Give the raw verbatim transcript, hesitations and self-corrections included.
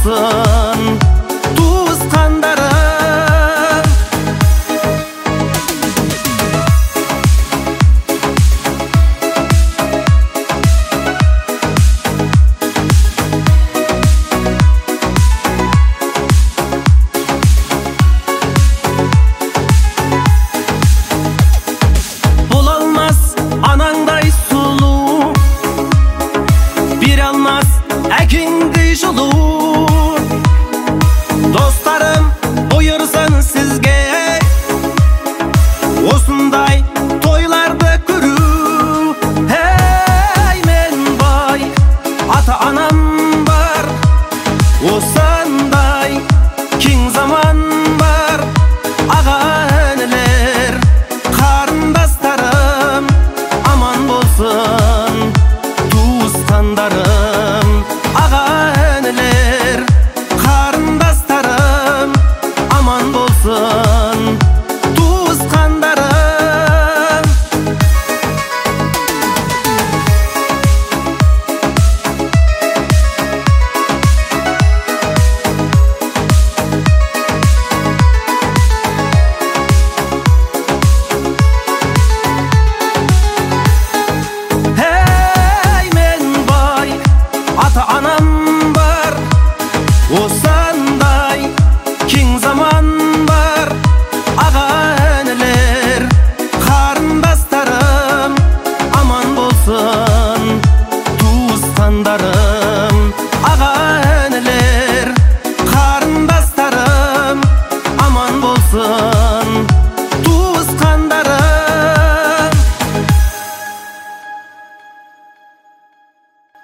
болсын туысқандарым. Бола алмас анаңдай сұлу, бере алмас әкеңдей жылу. Достарым бұйырсын сізге осындай тойларды көру. Ей мен бай, ата анам бар, осындай кең заман бар. Аға інілер, қарындастарым, аман болсын туысқандарым. Аға інілер, қарындастарым, аман болсын туысқандарым. Ата анам бар, осы